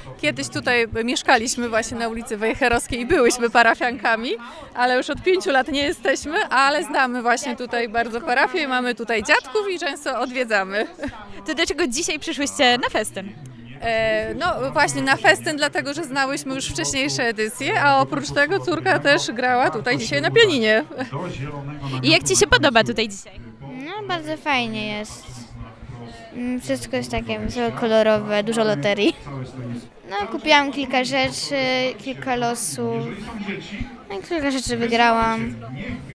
Kiedyś tutaj mieszkaliśmy właśnie na ulicy Wejherowskiej i byłyśmy parafiankami, ale już od 5 lat nie jesteśmy, ale znamy właśnie tutaj bardzo parafię i mamy tutaj dziadków i często odwiedzamy. To dlaczego dzisiaj przyszłyście na festyn? No właśnie na festyn, dlatego że znałyśmy już wcześniejsze edycje, a oprócz tego córka też grała tutaj dzisiaj na pianinie. I jak Ci się podoba tutaj dzisiaj? No bardzo fajnie jest. Wszystko jest takie kolorowe, dużo loterii. No kupiłam kilka rzeczy, kilka losów. No i kilka rzeczy wygrałam.